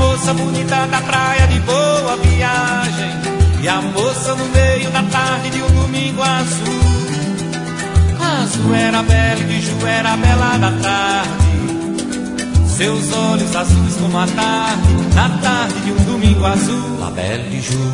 moça bonita da praia de Boa Viagem, e a moça no meio da tarde de um domingo azul. Azul era bela e Biju era bela da tarde, seus olhos azuis como a tarde, na tarde de um domingo azul. La Belle Biju.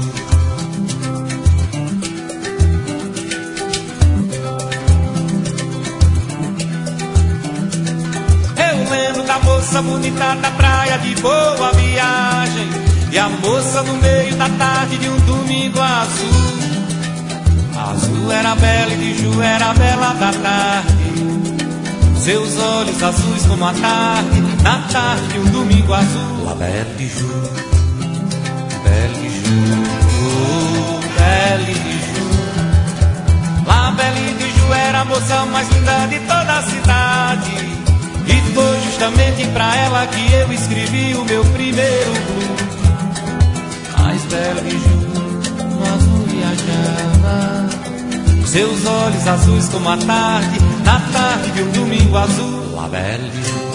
Eu lembro da moça bonita da praia de Boa Viagem, e a moça no meio da tarde de um domingo azul. Azul era bela e Biju era bela da tarde, seus olhos azuis como a tarde, na tarde de um domingo azul. La Belle Biju, Belle Biju, oh, Belle Biju. La Belle Biju era a moça mais linda de toda a cidade, e foi justamente pra ela que eu escrevi o meu primeiro blues. Mas Belle Biju no azul viajava, seus olhos azuis como a tarde, na tarde de um domingo azul. La Belle Biju.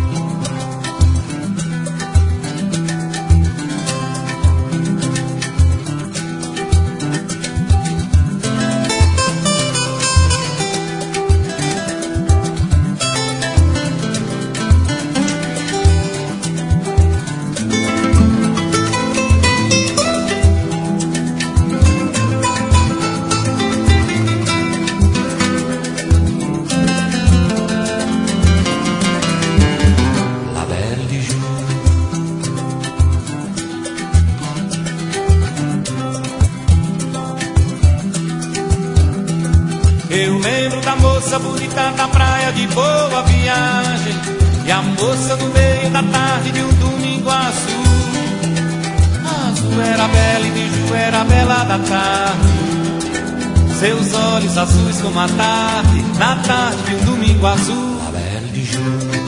Eu lembro da moça bonita da praia de Boa Viagem, e a moça no meio da tarde de um domingo azul. Azul era bela e Biju era bela da tarde, seus olhos azuis como a tarde, na tarde de um domingo azul. La Belle Biju.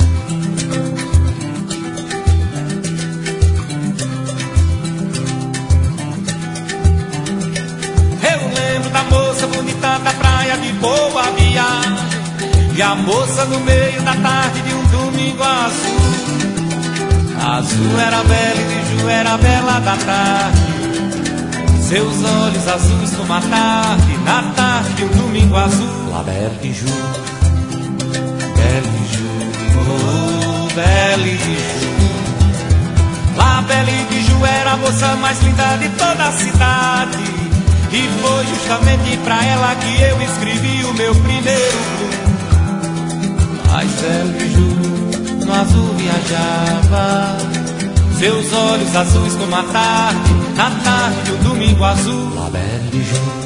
Da moça bonita da praia de Boa Viagem, e a moça no meio da tarde de um domingo azul. Azul era bela e Biju era bela da tarde, seus olhos azuis como a tarde, na tarde de um domingo azul. La Belle Biju, Belle Biju, oh, Belle Biju. La Belle Biju era a moça mais linda de toda a cidade, e foi justamente pra ela que eu escrevi o meu primeiro blues. Mas Belle Biju no azul viajava, seus olhos azuis como a tarde, na tarde de um domingo azul. La Belle Biju.